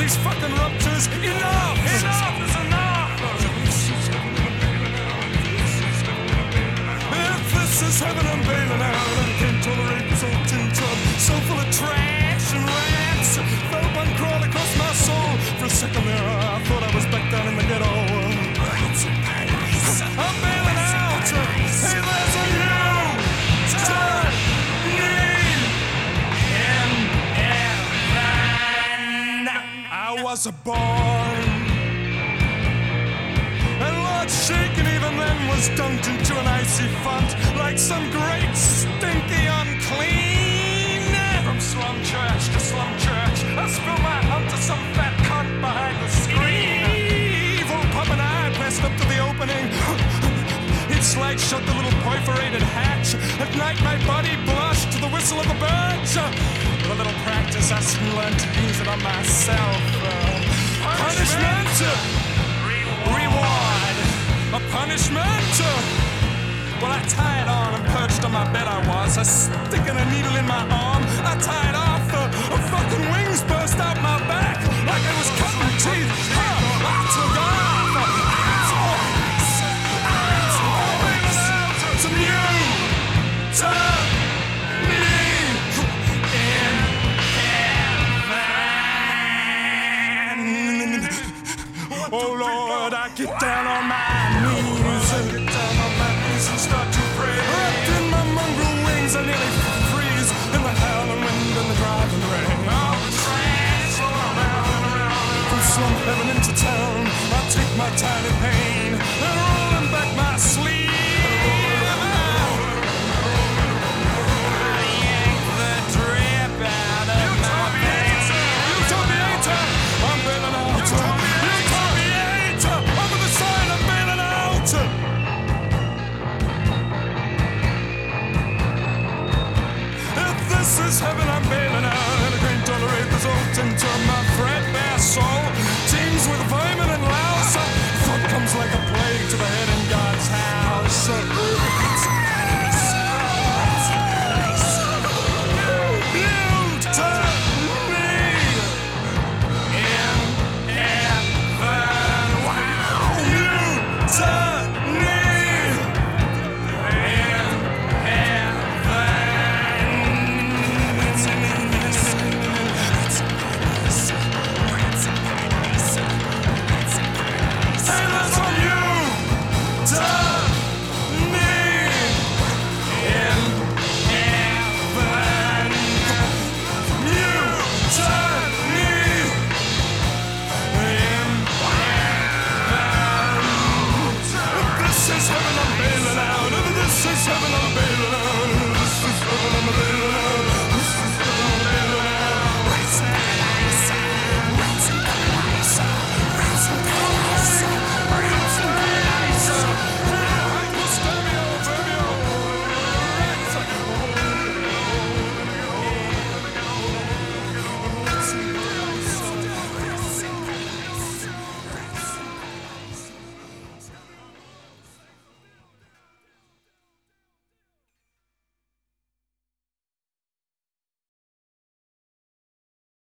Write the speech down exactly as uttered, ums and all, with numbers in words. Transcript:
these fucking ruptures. Enough! Enough is enough! If this is heaven, I'm bailing out. I can't tolerate this old tin tub, so full of trash and rats. Felt one crawl across my soul. For a second there, I thought I was back down in the ghetto. It's in paradise. I'm bailing out. Hey, there's a new turn. I was a born, and Lord Shaken even then was dunked into an icy font like some great stinky unclean. From slum church to slum church, I spill my hump to some fat cunt behind the screen. Evil puppet eye pressed up to the opening. He'd slide shut the little perforated hatch. At night my body blushed to the whistle of the birds. With a little practice, I soon learned to use it on myself. Uh, punishment, reward, a punishment. Well, I tied on and perched on my bed. I was uh, sticking a needle in my arm. I tied off. Uh, fucking wings burst out my back like I was cutting teeth. Uh, I took off. Uh, It's a new turn. Oh Lord, I get down on my knees, I get down on my knees and start to pray. Wrapped in my mongrel wings, I nearly freeze in the howling wind and the driving rain. All the trains roll around and around. From slum heaven into town, I take my tiny pain and rolling back my sleeve. Heaven, I'm bailing out, and I can't tolerate this old tin tub.